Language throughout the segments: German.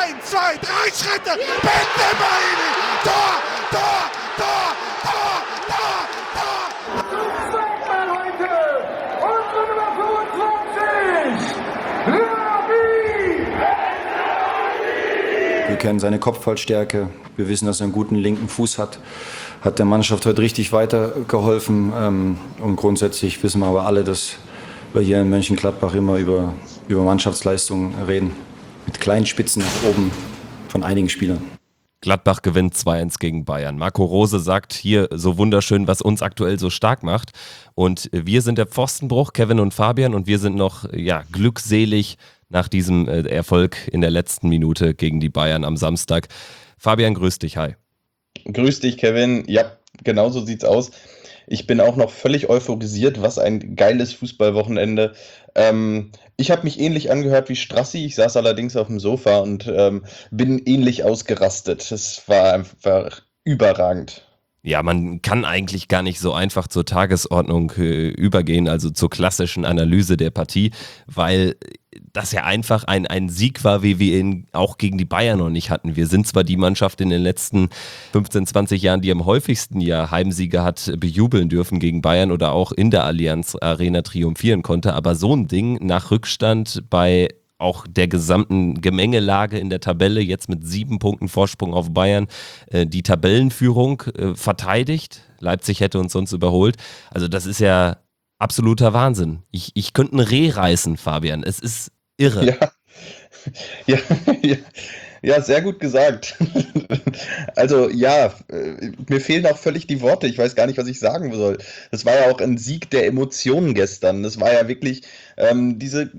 1, 2, 3 Schritte. Bitte Baini. Tor, Tor, Tor, Tor, Tor, Tor. Zum zweiten Mal heute unsere Nummer 25. Wir kennen seine Kopfballstärke. Wir wissen, dass er einen guten linken Fuß hat. Hat der Mannschaft heute richtig weitergeholfen. Und grundsätzlich wissen wir aber alle, dass wir hier in Mönchengladbach immer über Mannschaftsleistungen reden. Mit kleinen Spitzen nach oben von einigen Spielern. Gladbach gewinnt 2-1 gegen Bayern. Marco Rose sagt hier so wunderschön, was uns aktuell so stark macht. Und wir sind der Pfostenbruch, Kevin und Fabian, und wir sind noch glückselig nach diesem Erfolg in der letzten Minute gegen die Bayern am Samstag. Fabian, grüß dich, hi. Grüß dich, Kevin. Ja, genau so sieht's aus. Ich bin auch noch völlig euphorisiert. Was ein geiles Fußballwochenende. Ich habe mich ähnlich angehört wie Strassi. Ich saß allerdings auf dem Sofa und bin ähnlich ausgerastet. Es war einfach überragend. Ja, man kann eigentlich gar nicht so einfach zur Tagesordnung übergehen, also zur klassischen Analyse der Partie, weil das ja einfach ein Sieg war, wie wir ihn auch gegen die Bayern noch nicht hatten. Wir sind zwar die Mannschaft in den letzten 15, 20 Jahren, die am häufigsten ja Heimsiege hat bejubeln dürfen gegen Bayern oder auch in der Allianz Arena triumphieren konnte, aber so ein Ding nach Rückstand bei auch der gesamten Gemengelage in der Tabelle, jetzt mit 7 Punkten Vorsprung auf Bayern, die Tabellenführung verteidigt. Leipzig hätte uns sonst überholt. Also das ist ja absoluter Wahnsinn. Ich könnte ein Reh reißen, Fabian. Es ist irre. Ja, sehr gut gesagt. Also ja, mir fehlen auch völlig die Worte. Ich weiß gar nicht, was ich sagen soll. Das war ja auch ein Sieg der Emotionen gestern. Das war ja wirklich diese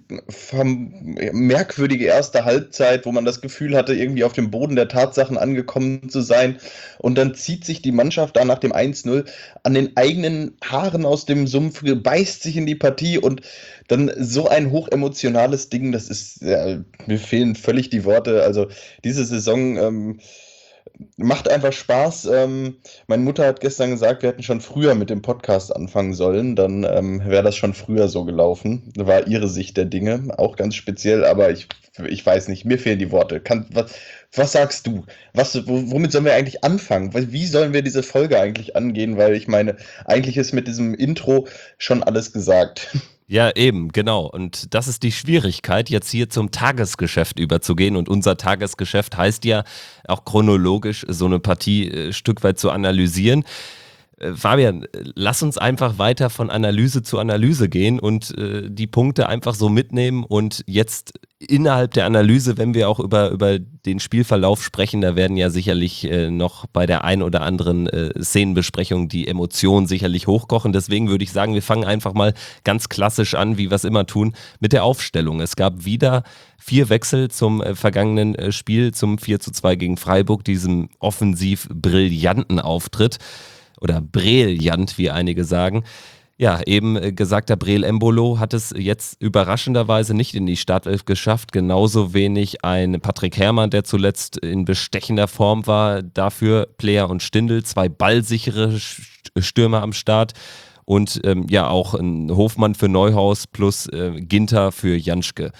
merkwürdige erste Halbzeit, wo man das Gefühl hatte, irgendwie auf dem Boden der Tatsachen angekommen zu sein. Und dann zieht sich die Mannschaft da nach dem 1-0 an den eigenen Haaren aus dem Sumpf, beißt sich in die Partie und dann so ein hochemotionales Ding, das ist, mir fehlen völlig die Worte. Also diese Saison macht einfach Spaß. Meine Mutter hat gestern gesagt, wir hätten schon früher mit dem Podcast anfangen sollen, dann wäre das schon früher so gelaufen. Das war ihre Sicht der Dinge, auch ganz speziell, aber ich weiß nicht, mir fehlen die Worte. Was sagst du? Womit sollen wir eigentlich anfangen? Wie sollen wir diese Folge eigentlich angehen? Weil ich meine, eigentlich ist mit diesem Intro schon alles gesagt. Ja, eben, genau. Und das ist die Schwierigkeit, jetzt hier zum Tagesgeschäft überzugehen. Und unser Tagesgeschäft heißt ja auch chronologisch, so eine Partie ein Stück weit zu analysieren. Fabian, lass uns einfach weiter von Analyse zu Analyse gehen und die Punkte einfach so mitnehmen und jetzt innerhalb der Analyse, wenn wir auch über den Spielverlauf sprechen, da werden ja sicherlich noch bei der ein oder anderen Szenenbesprechung die Emotionen sicherlich hochkochen. Deswegen würde ich sagen, wir fangen einfach mal ganz klassisch an, wie wir es immer tun, mit der Aufstellung. Es gab wieder 4 Wechsel zum vergangenen Spiel, zum 4:2 gegen Freiburg, diesem offensiv brillanten Auftritt. Oder brillant, wie einige sagen. Ja, eben gesagter Breel Embolo hat es jetzt überraschenderweise nicht in die Startelf geschafft. Genauso wenig ein Patrick Herrmann, der zuletzt in bestechender Form war. Dafür Player und Stindl, 2 ballsichere Stürmer am Start. Und auch ein Hofmann für Neuhaus plus Ginter für Janschke.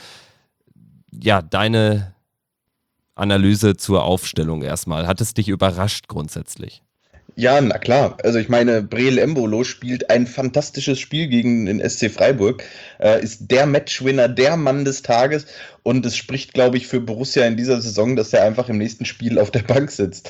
Ja, deine Analyse zur Aufstellung erstmal. Hat es dich überrascht grundsätzlich? Ja, na klar. Also ich meine, Breel Embolo spielt ein fantastisches Spiel gegen den SC Freiburg, ist der Matchwinner, der Mann des Tages und es spricht, glaube ich, für Borussia in dieser Saison, dass er einfach im nächsten Spiel auf der Bank sitzt.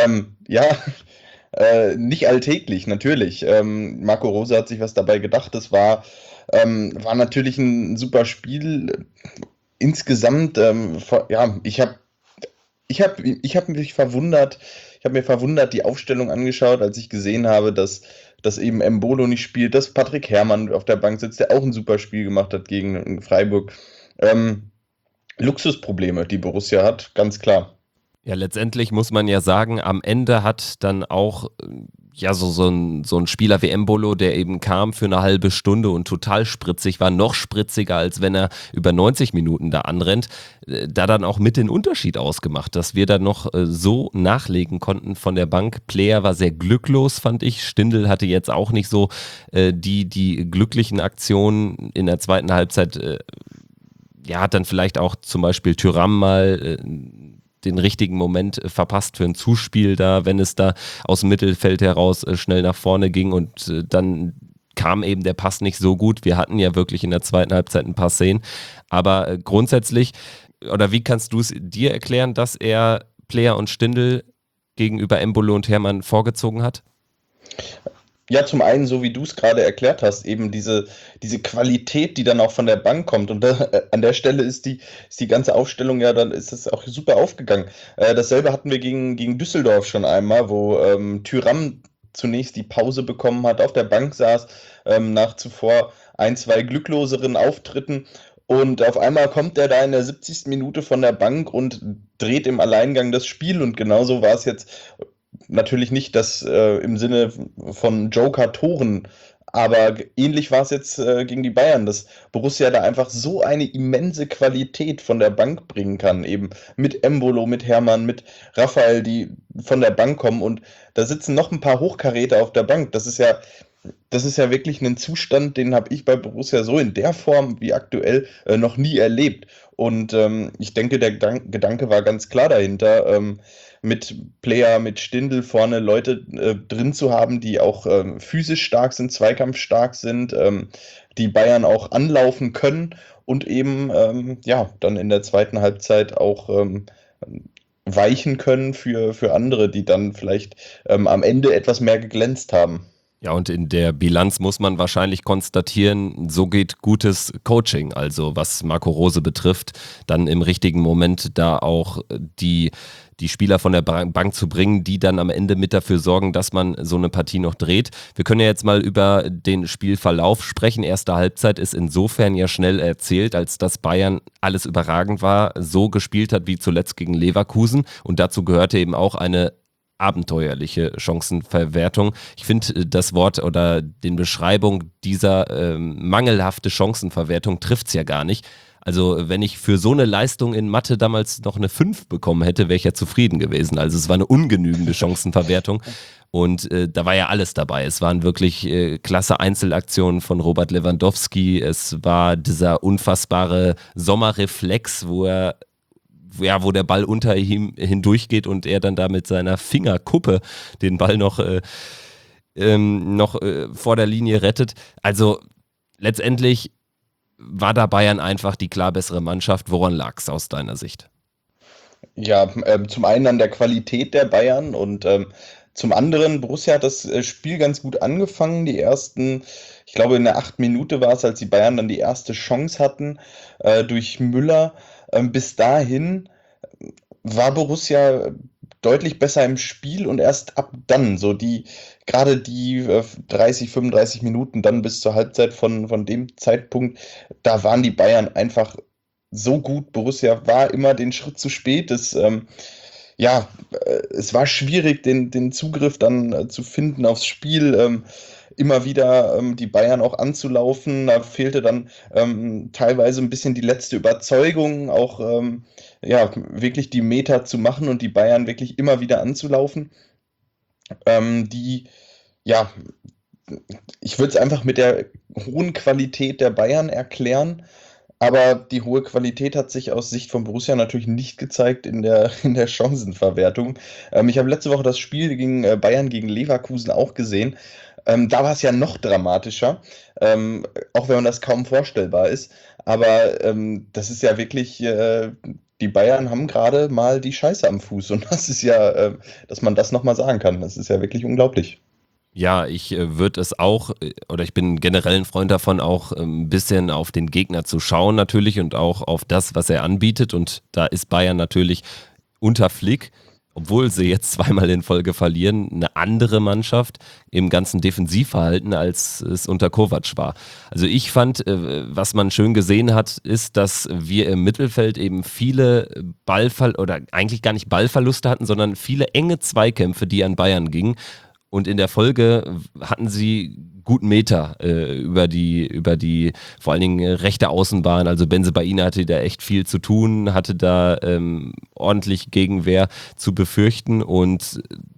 Nicht alltäglich, natürlich. Marco Rose hat sich was dabei gedacht. Das war natürlich ein super Spiel. Insgesamt, ich habe mich verwundert. Ich habe mir verwundert die Aufstellung angeschaut, als ich gesehen habe, dass eben Embolo nicht spielt, dass Patrick Herrmann auf der Bank sitzt, der auch ein super Spiel gemacht hat gegen Freiburg. Luxusprobleme, die Borussia hat, ganz klar. Ja, letztendlich muss man ja sagen, am Ende hat dann auch so ein Spieler wie Embolo, der eben kam für eine halbe Stunde und total spritzig war, noch spritziger, als wenn er über 90 Minuten da anrennt, da dann auch mit den Unterschied ausgemacht, dass wir dann noch so nachlegen konnten von der Bank. Player war sehr glücklos, fand ich. Stindl hatte jetzt auch nicht so die glücklichen Aktionen in der zweiten Halbzeit. Hat dann vielleicht auch zum Beispiel Thuram mal den richtigen Moment verpasst für ein Zuspiel da, wenn es da aus dem Mittelfeld heraus schnell nach vorne ging und dann kam eben der Pass nicht so gut. Wir hatten ja wirklich in der zweiten Halbzeit ein paar Szenen, aber grundsätzlich, oder wie kannst du es dir erklären, dass er Player und Stindl gegenüber Embolo und Hermann vorgezogen hat? Ja, zum einen, so wie du es gerade erklärt hast, eben diese Qualität, die dann auch von der Bank kommt. Und an der Stelle ist die ganze Aufstellung ja, dann ist es auch super aufgegangen. Dasselbe hatten wir gegen Düsseldorf schon einmal, wo Thuram zunächst die Pause bekommen hat, auf der Bank saß, nach zuvor ein, zwei glückloseren Auftritten. Und auf einmal kommt er da in der 70. Minute von der Bank und dreht im Alleingang das Spiel. Und genauso war es jetzt natürlich nicht das im Sinne von Joker-Toren, aber ähnlich war es jetzt gegen die Bayern, dass Borussia da einfach so eine immense Qualität von der Bank bringen kann, eben mit Embolo, mit Hermann, mit Raphael, die von der Bank kommen und da sitzen noch ein paar Hochkaräter auf der Bank. Das ist ja wirklich ein Zustand, den habe ich bei Borussia so in der Form wie aktuell noch nie erlebt. Und ich denke, der Gedanke war ganz klar dahinter, mit Player, mit Stindl vorne Leute drin zu haben, die auch physisch stark sind, zweikampfstark sind, die Bayern auch anlaufen können und eben dann in der zweiten Halbzeit auch weichen können für andere, die dann vielleicht am Ende etwas mehr geglänzt haben. Ja, und in der Bilanz muss man wahrscheinlich konstatieren, so geht gutes Coaching, also was Marco Rose betrifft, dann im richtigen Moment da auch die Spieler von der Bank zu bringen, die dann am Ende mit dafür sorgen, dass man so eine Partie noch dreht. Wir können ja jetzt mal über den Spielverlauf sprechen. Erste Halbzeit ist insofern ja schnell erzählt, als dass Bayern alles überragend war, so gespielt hat wie zuletzt gegen Leverkusen und dazu gehörte eben auch eine abenteuerliche Chancenverwertung. Ich finde das Wort oder den Beschreibung dieser mangelhafte Chancenverwertung trifft es ja gar nicht. Also wenn ich für so eine Leistung in Mathe damals noch eine 5 bekommen hätte, wäre ich ja zufrieden gewesen. Also es war eine ungenügende Chancenverwertung und da war ja alles dabei. Es waren wirklich klasse Einzelaktionen von Robert Lewandowski. Es war dieser unfassbare Sommerreflex, wo der Ball unter ihm hindurchgeht und er dann da mit seiner Fingerkuppe den Ball noch vor der Linie rettet. Also letztendlich war da Bayern einfach die klar bessere Mannschaft. Woran lag es aus deiner Sicht? Ja, zum einen an der Qualität der Bayern und zum anderen, Borussia hat das Spiel ganz gut angefangen. Die ersten, ich glaube in der 8. Minute war es, als die Bayern dann die erste Chance hatten durch Müller. Bis dahin war Borussia deutlich besser im Spiel und erst ab dann, gerade die 30, 35 Minuten dann bis zur Halbzeit von dem Zeitpunkt, da waren die Bayern einfach so gut. Borussia war immer den Schritt zu spät. Es war schwierig, den Zugriff dann zu finden aufs Spiel. Immer wieder die Bayern auch anzulaufen. Da fehlte dann teilweise ein bisschen die letzte Überzeugung, auch wirklich die Meter zu machen und die Bayern wirklich immer wieder anzulaufen. Ich würde es einfach mit der hohen Qualität der Bayern erklären, aber die hohe Qualität hat sich aus Sicht von Borussia natürlich nicht gezeigt in der Chancenverwertung. Ich habe letzte Woche das Spiel gegen Bayern gegen Leverkusen auch gesehen. Da war es ja noch dramatischer, auch wenn man das kaum vorstellbar ist. Aber das ist ja wirklich, die Bayern haben gerade mal die Scheiße am Fuß. Und das ist ja, dass man das nochmal sagen kann, das ist ja wirklich unglaublich. Ja, ich würde es auch, oder ich bin generell ein Freund davon, auch ein bisschen auf den Gegner zu schauen natürlich und auch auf das, was er anbietet. Und da ist Bayern natürlich unter Flick, obwohl sie jetzt zweimal in Folge verlieren, eine andere Mannschaft im ganzen Defensivverhalten, als es unter Kovac war. Also ich fand, was man schön gesehen hat, ist, dass wir im Mittelfeld eben viele oder eigentlich gar nicht Ballverluste hatten, sondern viele enge Zweikämpfe, die an Bayern gingen. Und in der Folge hatten sie guten Meter über die vor allen Dingen rechte Außenbahn. Also Bensebaini hatte da echt viel zu tun, hatte da ordentlich Gegenwehr zu befürchten. Und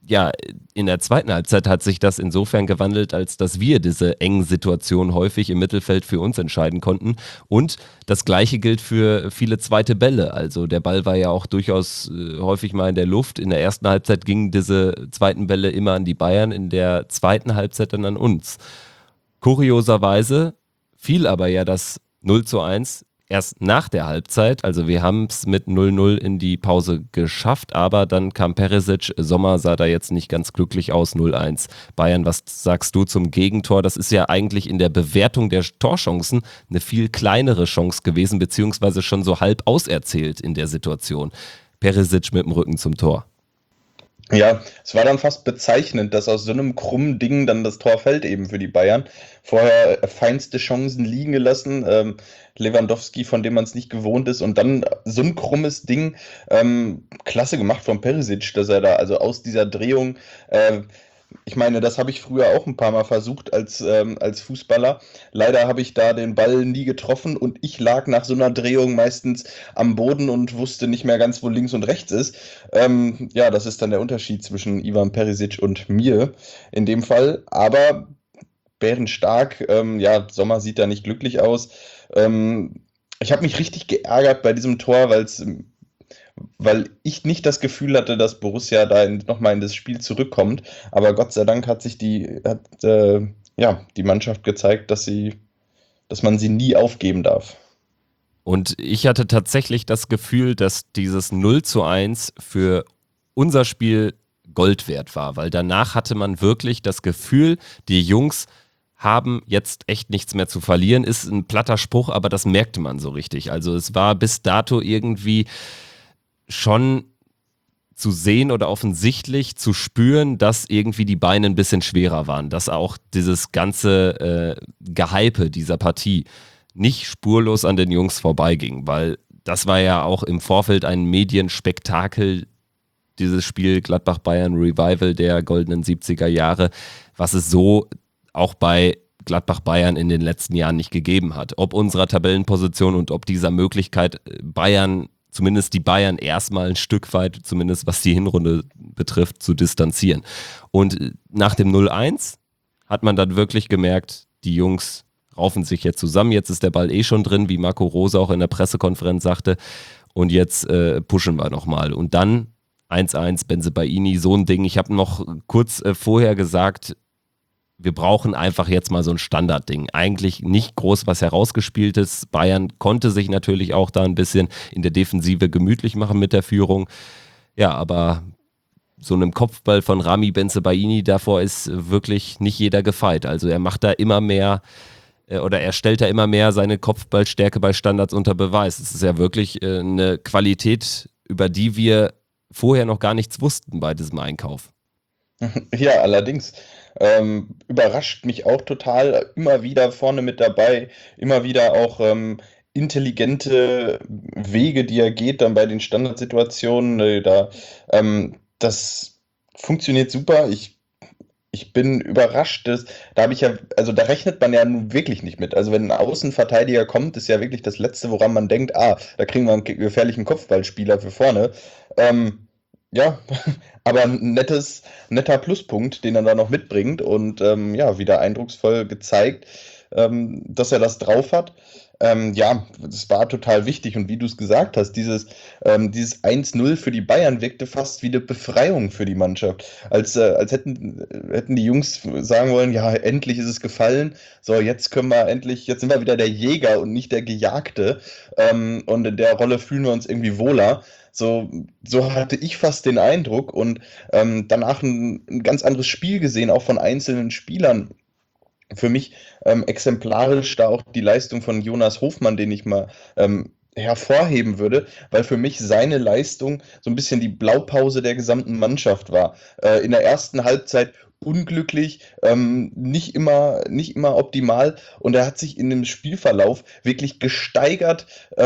ja, in der zweiten Halbzeit hat sich das insofern gewandelt, als dass wir diese engen Situationen häufig im Mittelfeld für uns entscheiden konnten. Und das Gleiche gilt für viele zweite Bälle. Also der Ball war ja auch durchaus häufig mal in der Luft. In der ersten Halbzeit gingen diese zweiten Bälle immer an die Bayern, in der zweiten Halbzeit dann an uns. Kurioserweise fiel aber ja das 0:1 erst nach der Halbzeit, also wir haben es mit 0:0 in die Pause geschafft, aber dann kam Perisic, Sommer sah da jetzt nicht ganz glücklich aus, 0:1. Bayern, was sagst du zum Gegentor? Das ist ja eigentlich in der Bewertung der Torchancen eine viel kleinere Chance gewesen, beziehungsweise schon so halb auserzählt in der Situation. Perisic mit dem Rücken zum Tor. Ja, es war dann fast bezeichnend, dass aus so einem krummen Ding dann das Tor fällt eben für die Bayern. Vorher feinste Chancen liegen gelassen, Lewandowski, von dem man es nicht gewohnt ist, und dann so ein krummes Ding, klasse gemacht von Perisic, dass er da also aus dieser Drehung, ich meine, das habe ich früher auch ein paar Mal versucht als Fußballer. Leider habe ich da den Ball nie getroffen und ich lag nach so einer Drehung meistens am Boden und wusste nicht mehr ganz, wo links und rechts ist. Ja, das ist dann der Unterschied zwischen Ivan Perisic und mir in dem Fall. Aber bärenstark, ja, Sommer sieht da nicht glücklich aus. Ich habe mich richtig geärgert bei diesem Tor, weil ich nicht das Gefühl hatte, dass Borussia da nochmal in das Spiel zurückkommt. Aber Gott sei Dank hat die Mannschaft gezeigt, dass man sie nie aufgeben darf. Und ich hatte tatsächlich das Gefühl, dass dieses 0:1 für unser Spiel Gold wert war, weil danach hatte man wirklich das Gefühl, die Jungs haben jetzt echt nichts mehr zu verlieren. Ist ein platter Spruch, aber das merkte man so richtig. Also es war bis dato irgendwie schon zu sehen oder offensichtlich zu spüren, dass irgendwie die Beine ein bisschen schwerer waren, dass auch dieses ganze Gehype dieser Partie nicht spurlos an den Jungs vorbeiging, weil das war ja auch im Vorfeld ein Medienspektakel, dieses Spiel Gladbach-Bayern Revival der goldenen 70er Jahre, was es so auch bei Gladbach-Bayern in den letzten Jahren nicht gegeben hat. Ob unserer Tabellenposition und ob dieser Möglichkeit zumindest die Bayern erstmal ein Stück weit, zumindest was die Hinrunde betrifft, zu distanzieren. Und nach dem 0:1 hat man dann wirklich gemerkt, die Jungs raufen sich jetzt zusammen, jetzt ist der Ball schon drin, wie Marco Rose auch in der Pressekonferenz sagte, und jetzt pushen wir nochmal. Und dann 1:1, Bensebaini, so ein Ding. Ich habe noch kurz vorher gesagt, wir brauchen einfach jetzt mal so ein Standardding. Eigentlich nicht groß was herausgespieltes. Bayern konnte sich natürlich auch da ein bisschen in der Defensive gemütlich machen mit der Führung. Ja, aber so einem Kopfball von Rami Bensebaini, davor ist wirklich nicht jeder gefeit. Also er macht da immer mehr oder er stellt da immer mehr seine Kopfballstärke bei Standards unter Beweis. Es ist ja wirklich eine Qualität, über die wir vorher noch gar nichts wussten bei diesem Einkauf. Ja, allerdings. Überrascht mich auch total, immer wieder vorne mit dabei, immer wieder auch intelligente Wege, die er geht dann bei den Standardsituationen. Das funktioniert super. Ich bin überrascht, da rechnet man ja nun wirklich nicht mit. Also wenn ein Außenverteidiger kommt, ist ja wirklich das Letzte, woran man denkt, da kriegen wir einen gefährlichen Kopfballspieler für vorne. Ja, aber ein netter Pluspunkt, den er da noch mitbringt und wieder eindrucksvoll gezeigt, dass er das drauf hat. Das war total wichtig und wie du es gesagt hast, dieses 1:0 für die Bayern wirkte fast wie eine Befreiung für die Mannschaft, als hätten die Jungs sagen wollen, ja, endlich ist es gefallen, so jetzt sind wir wieder der Jäger und nicht der Gejagte, und in der Rolle fühlen wir uns irgendwie wohler. So hatte ich fast den Eindruck und danach ein ganz anderes Spiel gesehen, auch von einzelnen Spielern. Für mich exemplarisch da auch die Leistung von Jonas Hofmann, den ich mal hervorheben würde, weil für mich seine Leistung so ein bisschen die Blaupause der gesamten Mannschaft war. In der ersten Halbzeit unglücklich, nicht immer optimal, und er hat sich in dem Spielverlauf wirklich gesteigert,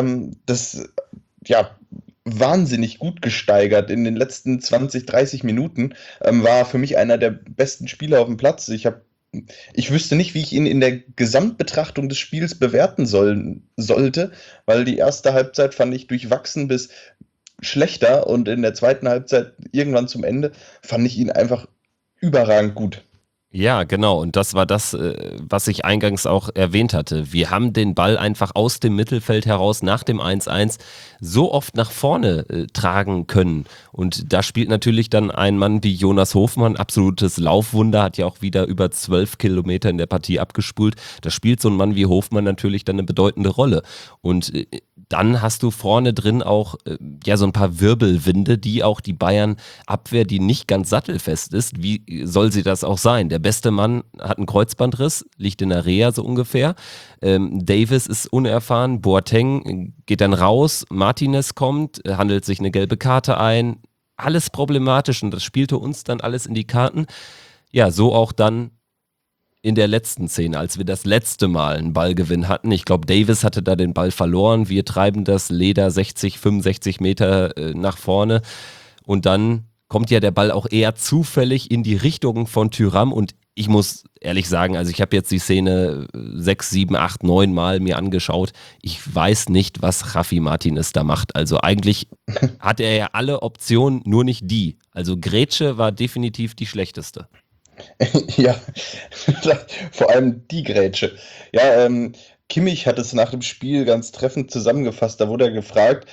wahnsinnig gut gesteigert. In den letzten 20, 30 Minuten war für mich einer der besten Spieler auf dem Platz. Ich wüsste nicht, wie ich ihn in der Gesamtbetrachtung des Spiels bewerten sollte, weil die erste Halbzeit fand ich durchwachsen bis schlechter und in der zweiten Halbzeit irgendwann zum Ende fand ich ihn einfach überragend gut. Ja, genau. Und das war das, was ich eingangs auch erwähnt hatte. Wir haben den Ball einfach aus dem Mittelfeld heraus nach dem 1-1 so oft nach vorne tragen können. Und da spielt natürlich dann ein Mann wie Jonas Hofmann, absolutes Laufwunder, hat ja auch wieder über 12 Kilometer in der Partie abgespult. Da spielt so ein Mann wie Hofmann natürlich dann eine bedeutende Rolle. Und dann hast du vorne drin auch ja so ein paar Wirbelwinde, die auch die Bayern-Abwehr, die nicht ganz sattelfest ist, wie soll sie das auch sein? Der beste Mann hat einen Kreuzbandriss, liegt in der Reha so ungefähr. Davis ist unerfahren, Boateng geht dann raus, Martinez kommt, handelt sich eine gelbe Karte ein. Alles problematisch und das spielte uns dann alles in die Karten. Ja, so auch dann in der letzten Szene, als wir das letzte Mal einen Ballgewinn hatten. Ich glaube, Davis hatte da den Ball verloren. Wir treiben das Leder 60, 65 Meter nach vorne. Und dann kommt ja der Ball auch eher zufällig in die Richtung von Thuram. Und ich muss ehrlich sagen, also ich habe jetzt die Szene 6, 7, 8, 9 Mal mir angeschaut. Ich weiß nicht, was Rafi Martinez da macht. Also eigentlich hat er ja alle Optionen, nur nicht die. Also Grätsche war definitiv die schlechteste. Ja, vor allem die Grätsche. Ja, Kimmich hat es nach dem Spiel ganz treffend zusammengefasst. Da wurde er gefragt,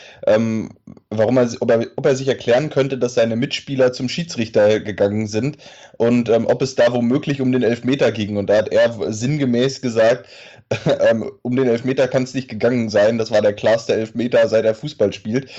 ob er sich erklären könnte, dass seine Mitspieler zum Schiedsrichter gegangen sind und ob es da womöglich um den Elfmeter ging. Und da hat er sinngemäß gesagt, um den Elfmeter kann es nicht gegangen sein. Das war der klarste Elfmeter, seit er Fußball spielt.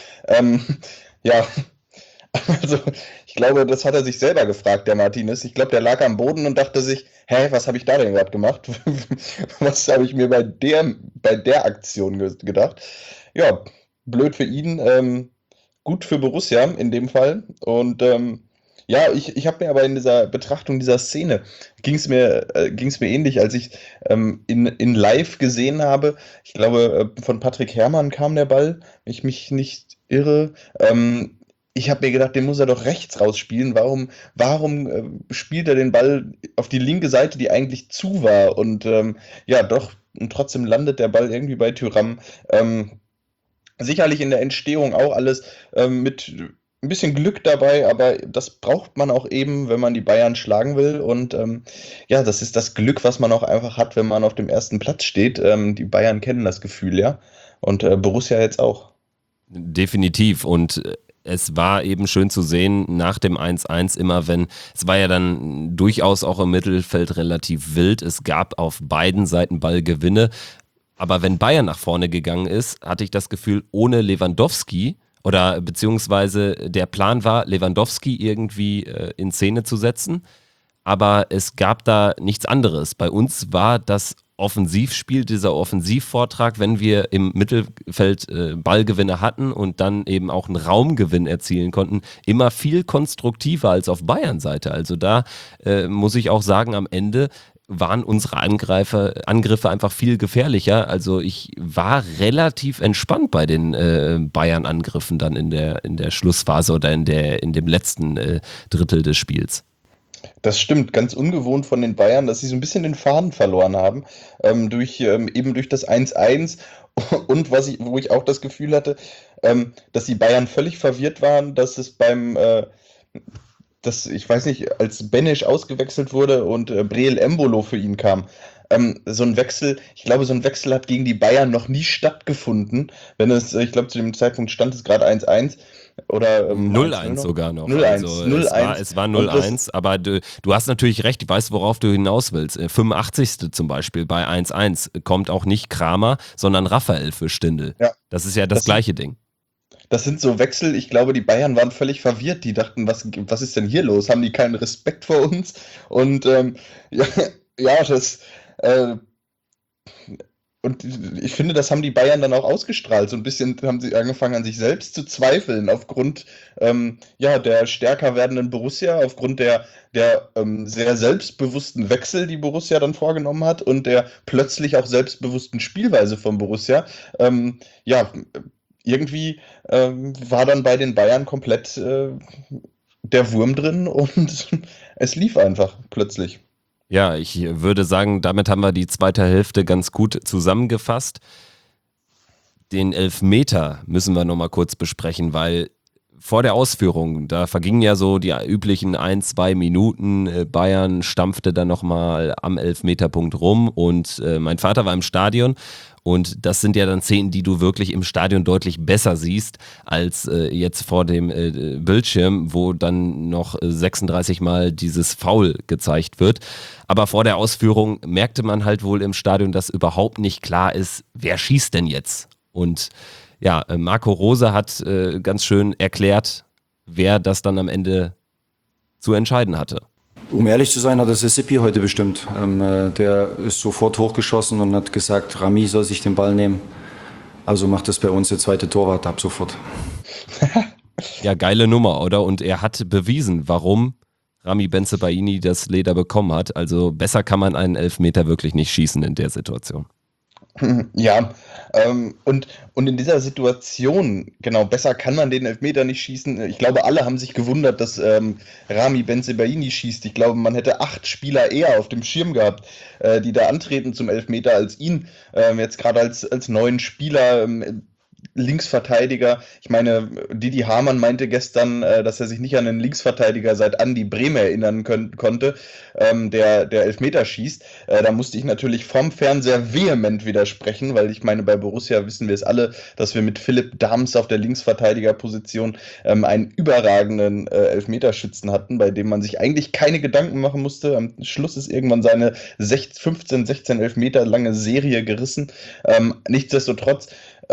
Ja. Also, ich glaube, das hat er sich selber gefragt, der Martinez. Ich glaube, der lag am Boden und dachte sich, was habe ich da denn gerade gemacht? Was habe ich mir bei der Aktion gedacht? Ja, blöd für ihn, gut für Borussia in dem Fall. Und ja, ich habe mir aber in dieser Betrachtung dieser Szene, ging es mir ähnlich, als ich in Live gesehen habe. Ich glaube, von Patrick Herrmann kam der Ball, wenn ich mich nicht irre. Ich habe mir gedacht, den muss er doch rechts rausspielen. Warum spielt er den Ball auf die linke Seite, die eigentlich zu war? Und ja, doch, und trotzdem landet der Ball irgendwie bei Thuram. Sicherlich in der Entstehung auch alles mit ein bisschen Glück dabei, aber das braucht man auch eben, wenn man die Bayern schlagen will. Und ja, das ist das Glück, was man auch einfach hat, wenn man auf dem ersten Platz steht. Die Bayern kennen das Gefühl, ja. Und Borussia jetzt auch. Definitiv. Und es war eben schön zu sehen, nach dem 1-1 es war ja dann durchaus auch im Mittelfeld relativ wild, es gab auf beiden Seiten Ballgewinne, aber wenn Bayern nach vorne gegangen ist, hatte ich das Gefühl, ohne Lewandowski oder beziehungsweise der Plan war, Lewandowski irgendwie in Szene zu setzen, aber es gab da nichts anderes. Bei uns war das Offensivspiel, dieser Offensivvortrag, wenn wir im Mittelfeld Ballgewinne hatten und dann eben auch einen Raumgewinn erzielen konnten, immer viel konstruktiver als auf Bayern-Seite. Also da muss ich auch sagen, am Ende waren unsere Angriffe einfach viel gefährlicher. Also ich war relativ entspannt bei den Bayern-Angriffen dann in der Schlussphase oder in dem letzten Drittel des Spiels. Das stimmt, ganz ungewohnt von den Bayern, dass sie so ein bisschen den Faden verloren haben, durch das 1-1 und wo ich auch das Gefühl hatte, dass die Bayern völlig verwirrt waren, dass es ich weiß nicht, als Benesch ausgewechselt wurde und Breel Embolo für ihn kam. So ein Wechsel hat gegen die Bayern noch nie stattgefunden. Ich glaube, zu dem Zeitpunkt stand es gerade 1-1 oder 0-1 sogar noch. 0-1, also 0-1. Es war 0-1, aber du hast natürlich recht, ich weiß, worauf du hinaus willst. 85. zum Beispiel bei 1-1 kommt auch nicht Kramer, sondern Raphael für Stindl. Ja. Das ist ja das gleiche Ding. Das sind so Wechsel, ich glaube, die Bayern waren völlig verwirrt. Die dachten, was ist denn hier los? Haben die keinen Respekt vor uns? Und und ich finde, das haben die Bayern dann auch ausgestrahlt. So ein bisschen haben sie angefangen, an sich selbst zu zweifeln, aufgrund der stärker werdenden Borussia, aufgrund der sehr selbstbewussten Wechsel, die Borussia dann vorgenommen hat und der plötzlich auch selbstbewussten Spielweise von Borussia. Irgendwie war dann bei den Bayern komplett der Wurm drin und es lief einfach plötzlich. Ja, ich würde sagen, damit haben wir die zweite Hälfte ganz gut zusammengefasst. Den Elfmeter müssen wir nochmal kurz besprechen, weil vor der Ausführung, da vergingen ja so die üblichen 1-2 Minuten. Bayern stampfte dann nochmal am Elfmeterpunkt rum und mein Vater war im Stadion. Und das sind ja dann Szenen, die du wirklich im Stadion deutlich besser siehst, als jetzt vor dem Bildschirm, wo dann noch 36 Mal dieses Foul gezeigt wird. Aber vor der Ausführung merkte man halt wohl im Stadion, dass überhaupt nicht klar ist, wer schießt denn jetzt? Und ja, Marco Rose hat ganz schön erklärt, wer das dann am Ende zu entscheiden hatte. Um ehrlich zu sein, hat das Sippi heute bestimmt. Der ist sofort hochgeschossen und hat gesagt, Rami soll sich den Ball nehmen. Also macht das bei uns der zweite Torwart ab sofort. Ja, geile Nummer, oder? Und er hat bewiesen, warum Rami Bensebaini das Leder bekommen hat. Also besser kann man einen Elfmeter wirklich nicht schießen in der Situation. Ja, und in dieser Situation, genau, besser kann man den Elfmeter nicht schießen. Ich glaube, alle haben sich gewundert, dass Rami Bensebaini schießt. Ich glaube, man hätte 8 Spieler eher auf dem Schirm gehabt, die da antreten zum Elfmeter als ihn. Jetzt gerade als neuen Spieler, Linksverteidiger. Ich meine, Didi Hamann meinte gestern, dass er sich nicht an einen Linksverteidiger seit Andi Brehme erinnern konnte, der Elfmeter schießt. Da musste ich natürlich vom Fernseher vehement widersprechen, weil ich meine, bei Borussia wissen wir es alle, dass wir mit Philipp Dahms auf der Linksverteidigerposition einen überragenden Elfmeterschützen hatten, bei dem man sich eigentlich keine Gedanken machen musste. Am Schluss ist irgendwann seine 15, 16 Elfmeter lange Serie gerissen. Nichtsdestotrotz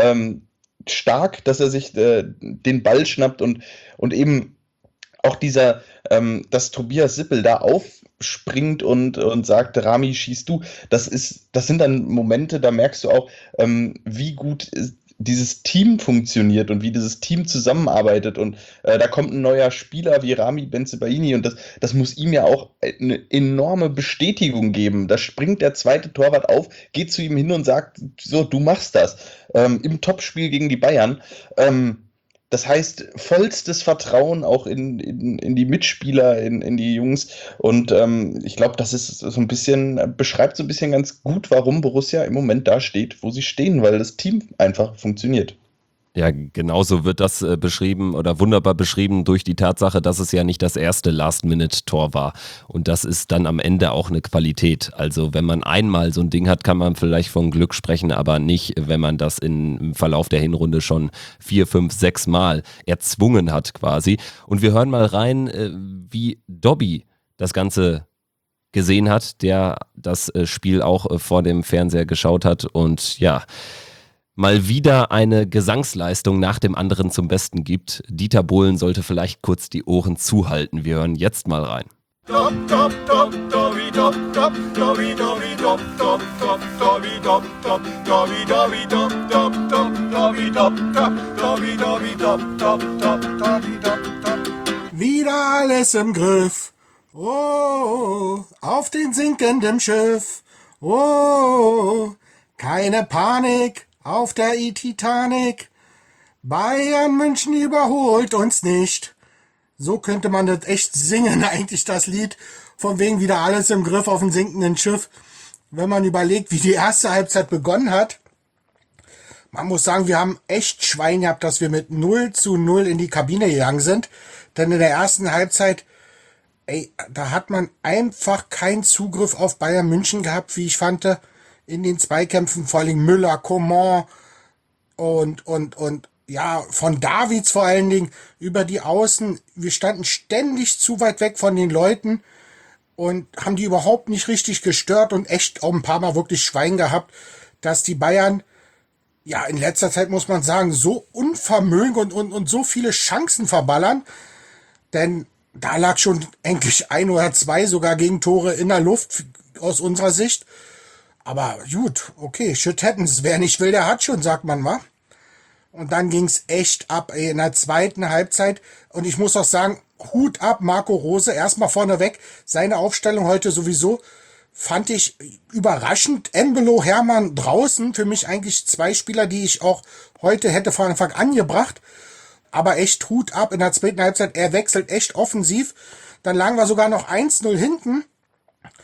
stark, dass er sich den Ball schnappt und eben auch dass Tobias Sippel da aufspringt und sagt, Rami, schießt du. Das sind dann Momente, da merkst du auch, wie gut dieses Team funktioniert und wie dieses Team zusammenarbeitet und da kommt ein neuer Spieler wie Rami Bensebaini und das muss ihm ja auch eine enorme Bestätigung geben. Da springt der zweite Torwart auf, geht zu ihm hin und sagt, so, du machst das. Im Topspiel gegen die Bayern. Das heißt, vollstes Vertrauen auch in die Mitspieler, in die Jungs. Und ich glaube, das ist beschreibt so ein bisschen ganz gut, warum Borussia im Moment da steht, wo sie stehen, weil das Team einfach funktioniert. Ja, genauso wird das beschrieben oder wunderbar beschrieben durch die Tatsache, dass es ja nicht das erste Last-Minute-Tor war. Und das ist dann am Ende auch eine Qualität. Also wenn man einmal so ein Ding hat, kann man vielleicht von Glück sprechen, aber nicht, wenn man das im Verlauf der Hinrunde schon 4, 5, 6 Mal erzwungen hat quasi. Und wir hören mal rein, wie Dobby das Ganze gesehen hat, der das Spiel auch vor dem Fernseher geschaut hat und ja, mal wieder eine Gesangsleistung nach dem anderen zum Besten gibt. Dieter Bohlen sollte vielleicht kurz die Ohren zuhalten. Wir hören jetzt mal rein. Wieder alles im Griff. Oh, auf den sinkenden Schiff. Oh, keine Panik. Auf der Titanic. Bayern München überholt uns nicht. So könnte man das echt singen, eigentlich das Lied. Von wegen wieder alles im Griff auf dem sinkenden Schiff. Wenn man überlegt, wie die erste Halbzeit begonnen hat. Man muss sagen, wir haben echt Schwein gehabt, dass wir mit 0:0 in die Kabine gegangen sind. Denn in der ersten Halbzeit, da hat man einfach keinen Zugriff auf Bayern München gehabt, wie ich fand. In den Zweikämpfen, vor allem Müller, Coman und ja, von Davids vor allen Dingen über die Außen. Wir standen ständig zu weit weg von den Leuten und haben die überhaupt nicht richtig gestört und echt auch ein paar Mal wirklich Schwein gehabt, dass die Bayern, ja, in letzter Zeit muss man sagen, so unvermögend und so viele Chancen verballern, denn da lag schon eigentlich 1 oder 2 sogar Gegentore in der Luft aus unserer Sicht. Aber gut, okay, shit happens. Wer nicht will, der hat schon, sagt man mal. Und dann ging's echt ab in der zweiten Halbzeit. Und ich muss auch sagen, Hut ab, Marco Rose. Erstmal vorneweg, seine Aufstellung heute sowieso fand ich überraschend. Embolo, Hermann draußen. Für mich eigentlich 2 Spieler, die ich auch heute hätte von Anfang an gebracht. Aber echt Hut ab in der zweiten Halbzeit. Er wechselt echt offensiv. Dann lagen wir sogar noch 1:0 hinten.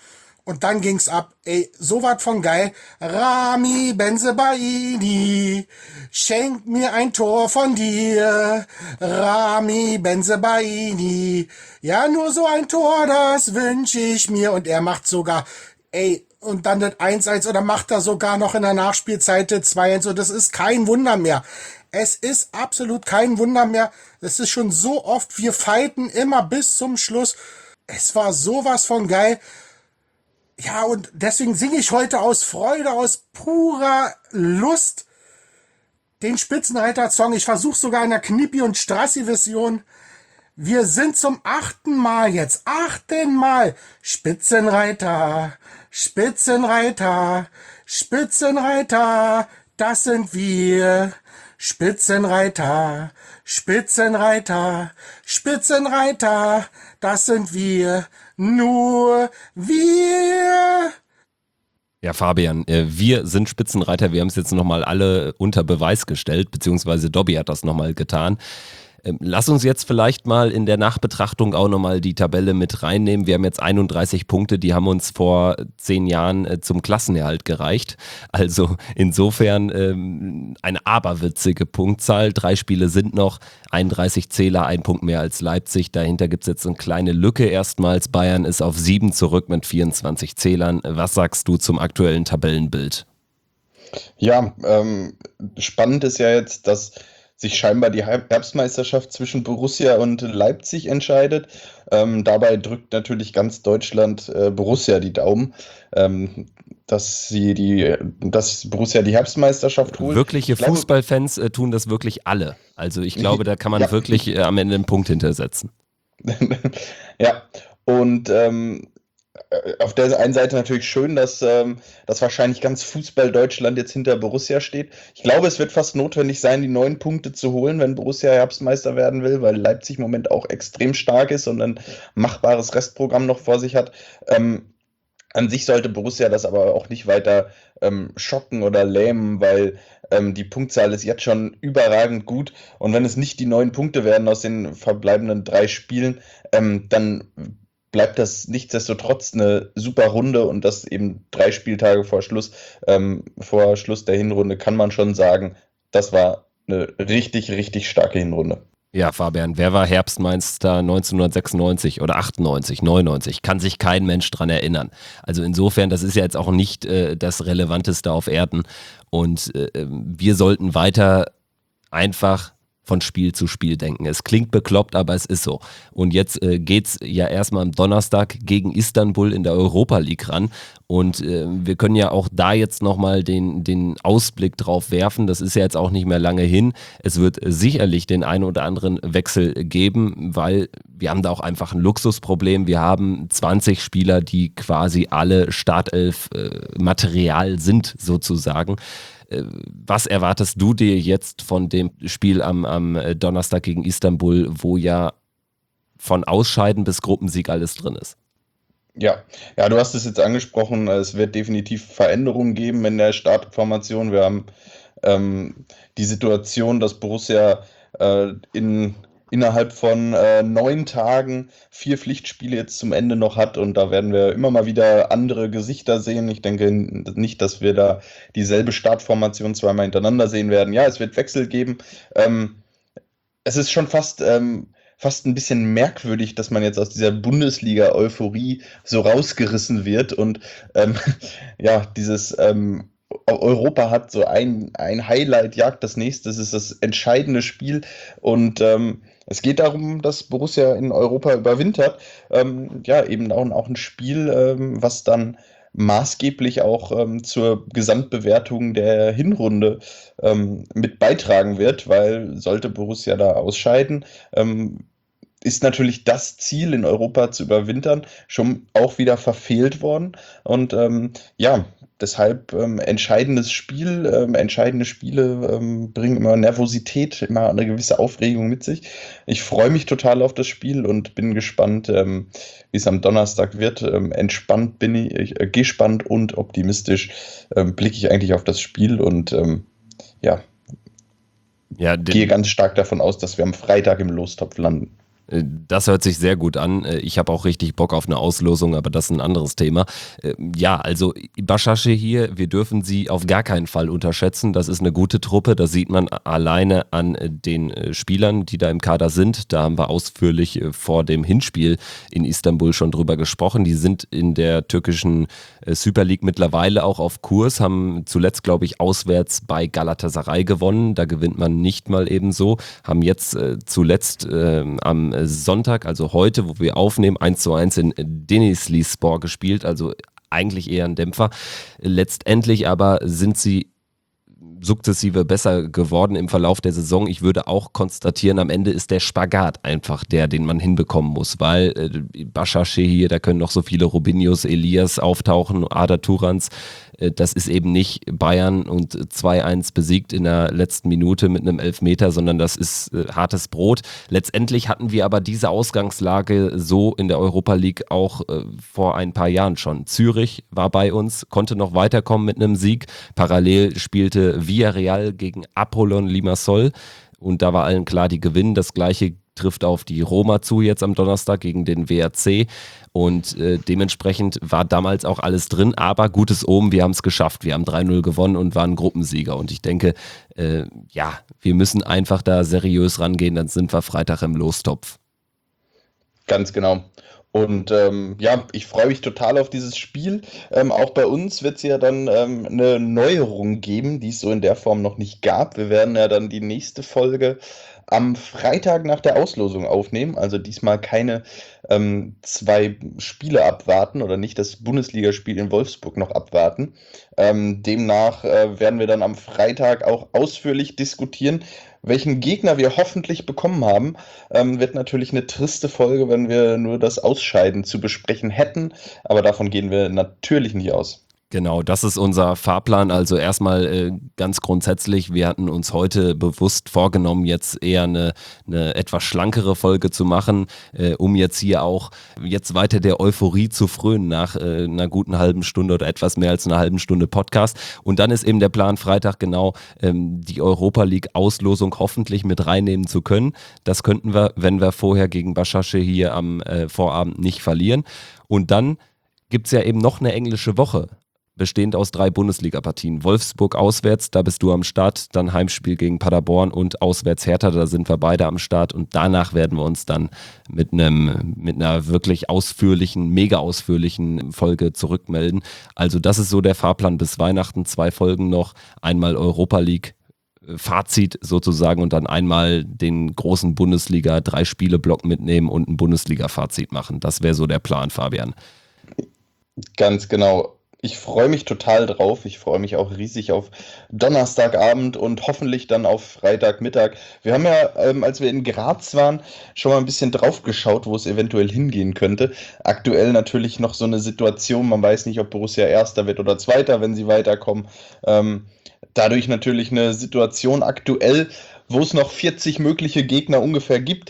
Und dann ging's ab. Ey, so was von geil. Rami Bensebaini, schenk mir ein Tor von dir. Rami Bensebaini, ja, nur so ein Tor, das wünsch ich mir. Und er macht sogar, ey, und dann das 1-1 oder macht er sogar noch in der Nachspielzeit das 2-1. Und das ist kein Wunder mehr. Es ist absolut kein Wunder mehr. Es ist schon so oft, wir fighten immer bis zum Schluss. Es war sowas von geil. Ja, und deswegen singe ich heute aus Freude, aus purer Lust den Spitzenreiter-Song. Ich versuche sogar in der Knippi- und Strassi-Version. Wir sind zum 8. Mal jetzt. 8. Mal. Spitzenreiter, Spitzenreiter, Spitzenreiter, das sind wir. Spitzenreiter, Spitzenreiter, Spitzenreiter, das sind wir. Nur wir. Ja, Fabian, wir sind Spitzenreiter. Wir haben es jetzt nochmal alle unter Beweis gestellt, beziehungsweise Dobby hat das nochmal getan. Lass uns jetzt vielleicht mal in der Nachbetrachtung auch nochmal die Tabelle mit reinnehmen. Wir haben jetzt 31 Punkte, die haben uns vor 10 Jahren zum Klassenerhalt gereicht. Also insofern eine aberwitzige Punktzahl. 3 Spiele sind noch, 31 Zähler, 1 Punkt mehr als Leipzig. Dahinter gibt es jetzt eine kleine Lücke erstmals. Bayern ist auf 7 zurück mit 24 Zählern. Was sagst du zum aktuellen Tabellenbild? Ja, spannend ist ja jetzt, dass sich scheinbar die Herbstmeisterschaft zwischen Borussia und Leipzig entscheidet. Dabei drückt natürlich ganz Deutschland Borussia die Daumen, dass Borussia die Herbstmeisterschaft holt. Wirkliche Fußballfans tun das wirklich alle. Also ich glaube, da kann man wirklich am Ende einen Punkt hintersetzen. Ja, und auf der einen Seite natürlich schön, dass wahrscheinlich ganz Fußball-Deutschland jetzt hinter Borussia steht. Ich glaube, es wird fast notwendig sein, die 9 Punkte zu holen, wenn Borussia Herbstmeister werden will, weil Leipzig im Moment auch extrem stark ist und ein machbares Restprogramm noch vor sich hat. An sich sollte Borussia das aber auch nicht weiter schocken oder lähmen, weil die Punktzahl ist jetzt schon überragend gut. Und wenn es nicht die 9 Punkte werden aus den verbleibenden 3 Spielen, dann bleibt das nichtsdestotrotz eine super Runde und das eben 3 Spieltage vor Schluss der Hinrunde kann man schon sagen, das war eine richtig, richtig starke Hinrunde. Ja, Fabian, wer war Herbstmeister 1996 oder 98, 99? Kann sich kein Mensch dran erinnern. Also insofern, das ist ja jetzt auch nicht das Relevanteste auf Erden und wir sollten weiter einfach von Spiel zu Spiel denken. Es klingt bekloppt, aber es ist so. Und jetzt geht's ja erstmal am Donnerstag gegen Istanbul in der Europa League ran. Und wir können ja auch da jetzt nochmal den Ausblick drauf werfen. Das ist ja jetzt auch nicht mehr lange hin. Es wird sicherlich den einen oder anderen Wechsel geben, weil wir haben da auch einfach ein Luxusproblem. Wir haben 20 Spieler, die quasi alle Startelf-Material sind sozusagen. Was erwartest du dir jetzt von dem Spiel am Donnerstag gegen Istanbul, wo ja von Ausscheiden bis Gruppensieg alles drin ist? Ja, du hast es jetzt angesprochen, es wird definitiv Veränderungen geben in der Startformation. Wir haben die Situation, dass Borussia innerhalb von 9 Tagen 4 Pflichtspiele jetzt zum Ende noch hat und da werden wir immer mal wieder andere Gesichter sehen. Ich denke nicht, dass wir da dieselbe Startformation zweimal hintereinander sehen werden. Ja, es wird Wechsel geben. Es ist schon fast ein bisschen merkwürdig, dass man jetzt aus dieser Bundesliga-Euphorie so rausgerissen wird und dieses Europa hat so ein Highlight, jagt das nächste, das ist das entscheidende Spiel und es geht darum, dass Borussia in Europa überwintert. Eben auch ein Spiel, was dann maßgeblich auch zur Gesamtbewertung der Hinrunde mit beitragen wird, weil sollte Borussia da ausscheiden, ist natürlich das Ziel, in Europa zu überwintern, schon auch wieder verfehlt worden. Und deshalb entscheidende Spiele bringen immer Nervosität, immer eine gewisse Aufregung mit sich. Ich freue mich total auf das Spiel und bin gespannt, wie es am Donnerstag wird. Entspannt bin ich, gespannt und optimistisch blicke ich eigentlich auf das Spiel und gehe ganz stark davon aus, dass wir am Freitag im Lostopf landen. Das hört sich sehr gut an. Ich habe auch richtig Bock auf eine Auslosung, aber das ist ein anderes Thema. Ja, also Başakşehir, wir dürfen sie auf gar keinen Fall unterschätzen. Das ist eine gute Truppe. Das sieht man alleine an den Spielern, die da im Kader sind. Da haben wir ausführlich vor dem Hinspiel in Istanbul schon drüber gesprochen. Die sind in der türkischen Super League mittlerweile auch auf Kurs, haben zuletzt, glaube ich, auswärts bei Galatasaray gewonnen. Da gewinnt man nicht mal ebenso. Haben jetzt zuletzt am Sonntag, also heute, wo wir aufnehmen, 1:1 in Denizlispor gespielt, also eigentlich eher ein Dämpfer. Letztendlich aber sind sie sukzessive besser geworden im Verlauf der Saison. Ich würde auch konstatieren, am Ende ist der Spagat einfach der, den man hinbekommen muss, weil Başakşehir, da können noch so viele Robinhos, Elias auftauchen, Arda Turans, das ist eben nicht Bayern und 2:1 besiegt in der letzten Minute mit einem Elfmeter, sondern das ist hartes Brot. Letztendlich hatten wir aber diese Ausgangslage so in der Europa League auch vor ein paar Jahren schon. Zürich war bei uns, konnte noch weiterkommen mit einem Sieg. Parallel spielte Villarreal gegen Apollon Limassol und da war allen klar, die gewinnen. Das gleiche trifft auf die Roma zu jetzt am Donnerstag gegen den WRC und dementsprechend war damals auch alles drin, aber gutes Omen, wir haben es geschafft, wir haben 3:0 gewonnen und waren Gruppensieger und ich denke, ja, wir müssen einfach da seriös rangehen, dann sind wir Freitag im Lostopf. Ganz genau. Und ja, ich freue mich total auf dieses Spiel. Auch bei uns wird es ja dann eine Neuerung geben, die es so in der Form noch nicht gab. Wir werden ja dann die nächste Folge am Freitag nach der Auslosung aufnehmen. Also diesmal keine 2 Spiele abwarten oder nicht das Bundesligaspiel in Wolfsburg noch abwarten. Demnach werden wir dann am Freitag auch ausführlich diskutieren, welchen Gegner wir hoffentlich bekommen haben. Wird natürlich eine triste Folge, wenn wir nur das Ausscheiden zu besprechen hätten, aber davon gehen wir natürlich nicht aus. Genau, das ist unser Fahrplan. Also erstmal ganz grundsätzlich, wir hatten uns heute bewusst vorgenommen, jetzt eher eine etwas schlankere Folge zu machen, um jetzt hier auch jetzt weiter der Euphorie zu frönen nach einer guten halben Stunde oder etwas mehr als einer halben Stunde Podcast. Und dann ist eben der Plan, Freitag genau die Europa League Auslosung hoffentlich mit reinnehmen zu können. Das könnten wir, wenn wir vorher gegen Başakşehir hier am Vorabend nicht verlieren. Und dann gibt es ja eben noch eine englische Woche, bestehend aus 3 Bundesliga-Partien. Wolfsburg auswärts, da bist du am Start, dann Heimspiel gegen Paderborn und auswärts Hertha, da sind wir beide am Start und danach werden wir uns dann mit einer wirklich ausführlichen, mega ausführlichen Folge zurückmelden. Also das ist so der Fahrplan bis Weihnachten, 2 Folgen noch, einmal Europa League Fazit sozusagen und dann einmal den großen Bundesliga 3-Spiele-Block mitnehmen und ein Bundesliga-Fazit machen. Das wäre so der Plan, Fabian. Ganz genau. Ich freue mich total drauf. Ich freue mich auch riesig auf Donnerstagabend und hoffentlich dann auf Freitagmittag. Wir haben ja, als wir in Graz waren, schon mal ein bisschen drauf geschaut, wo es eventuell hingehen könnte. Aktuell natürlich noch so eine Situation, man weiß nicht, ob Borussia Erster wird oder Zweiter, wenn sie weiterkommen. Dadurch natürlich eine Situation aktuell, wo es noch 40 mögliche Gegner ungefähr gibt.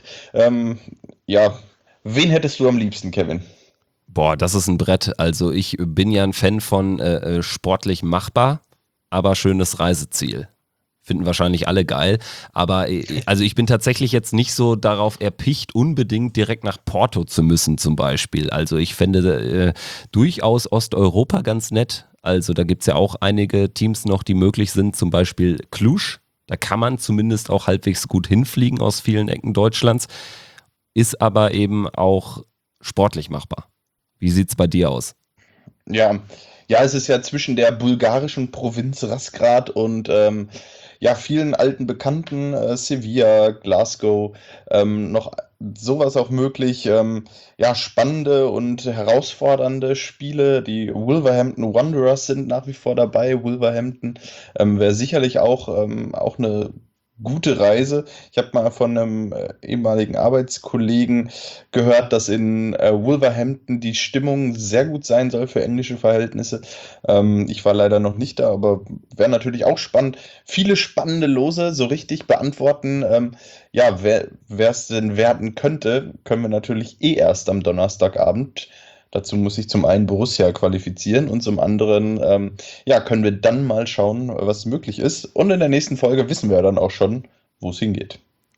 Ja, wen hättest du am liebsten, Kevin? Boah, das ist ein Brett. Also ich bin ja ein Fan von sportlich machbar, aber schönes Reiseziel. Finden wahrscheinlich alle geil. Aber also ich bin tatsächlich jetzt nicht so darauf erpicht, unbedingt direkt nach Porto zu müssen zum Beispiel. Also ich fände durchaus Osteuropa ganz nett. Also da gibt es ja auch einige Teams noch, die möglich sind. Zum Beispiel Cluj. Da kann man zumindest auch halbwegs gut hinfliegen aus vielen Ecken Deutschlands. Ist aber eben auch sportlich machbar. Wie sieht's bei dir aus? Ja, es ist ja zwischen der bulgarischen Provinz Razgrad und ja, vielen alten Bekannten, Sevilla, Glasgow, noch sowas auch möglich. Ja, spannende und herausfordernde Spiele. Die Wolverhampton Wanderers sind nach wie vor dabei. Wolverhampton wäre sicherlich auch eine gute Reise. Ich habe mal von einem ehemaligen Arbeitskollegen gehört, dass in Wolverhampton die Stimmung sehr gut sein soll für englische Verhältnisse. Ich war leider noch nicht da, aber wäre natürlich auch spannend. Viele spannende Lose, so richtig beantworten. Ja, wer es denn werden könnte, können wir natürlich erst am Donnerstagabend. Dazu muss sich zum einen Borussia qualifizieren und zum anderen ja, können wir dann mal schauen, was möglich ist. Und in der nächsten Folge wissen wir dann auch schon, wo es hingeht.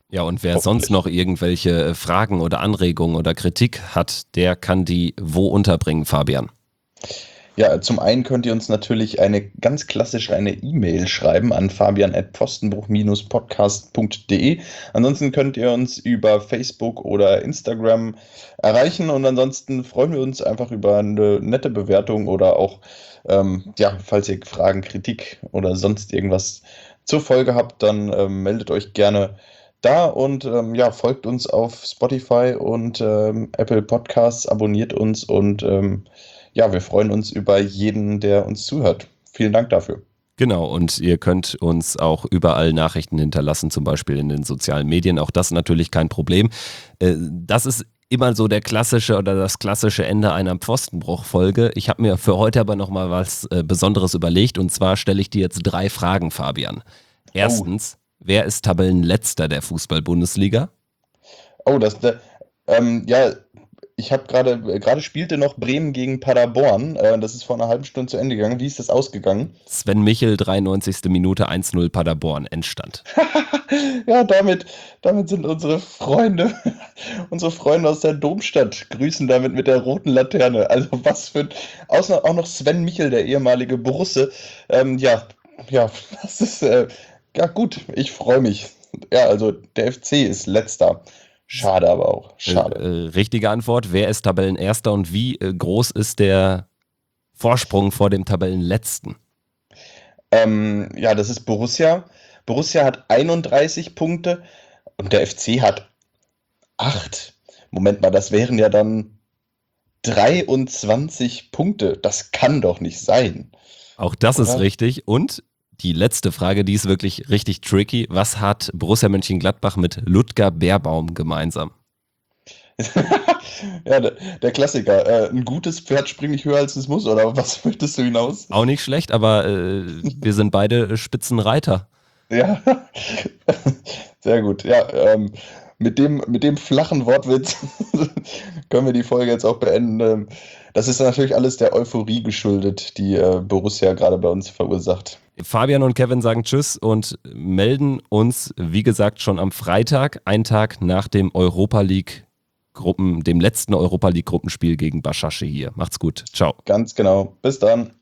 Ja, und wer sonst noch irgendwelche Fragen oder Anregungen oder Kritik hat, der kann die wo unterbringen, Fabian? Ja, zum einen könnt ihr uns natürlich eine E-Mail schreiben an fabian@pfostenbruch-podcast.de. Ansonsten könnt ihr uns über Facebook oder Instagram erreichen und ansonsten freuen wir uns einfach über eine nette Bewertung oder auch, falls ihr Fragen, Kritik oder sonst irgendwas zur Folge habt, dann meldet euch gerne da und folgt uns auf Spotify und Apple Podcasts, abonniert uns und wir freuen uns über jeden, der uns zuhört. Vielen Dank dafür. Genau, und ihr könnt uns auch überall Nachrichten hinterlassen, zum Beispiel in den sozialen Medien. Auch das natürlich kein Problem. Das ist immer so das klassische Ende einer Pfostenbruch-Folge. Ich habe mir für heute aber nochmal was Besonderes überlegt und zwar stelle ich dir jetzt 3 Fragen, Fabian. Erstens, wer ist Tabellenletzter der Fußball-Bundesliga? Ich habe gerade spielte noch Bremen gegen Paderborn. Das ist vor einer halben Stunde zu Ende gegangen. Wie ist das ausgegangen? Sven Michel, 93. Minute, 1:0 Paderborn, Endstand. Ja, damit sind unsere Freunde aus der Domstadt, grüßen damit mit der roten Laterne. Also auch noch Sven Michel, der ehemalige Borusse. Das ist, gut, ich freue mich. Ja, also der FC ist letzter. Schade aber auch. Schade. Richtige Antwort. Wer ist Tabellenerster und wie groß ist der Vorsprung vor dem Tabellenletzten? Das ist Borussia. Borussia hat 31 Punkte und der FC hat 8. Moment mal, das wären ja dann 23 Punkte. Das kann doch nicht sein. Auch das Oder? ist richtig. Und die letzte Frage, die ist wirklich richtig tricky. Was hat Borussia Mönchengladbach mit Ludger Beerbaum gemeinsam? Ja, der Klassiker. Ein gutes Pferd springt nicht höher als es muss, oder was möchtest du hinaus? Auch nicht schlecht, aber wir sind beide Spitzenreiter. Ja, sehr gut. Ja, mit dem flachen Wortwitz können wir die Folge jetzt auch beenden. Das ist natürlich alles der Euphorie geschuldet, die Borussia gerade bei uns verursacht. Fabian und Kevin sagen Tschüss und melden uns, wie gesagt, schon am Freitag, einen Tag nach dem dem letzten Europa League Gruppenspiel gegen Başakşehir. Macht's gut. Ciao. Ganz genau. Bis dann.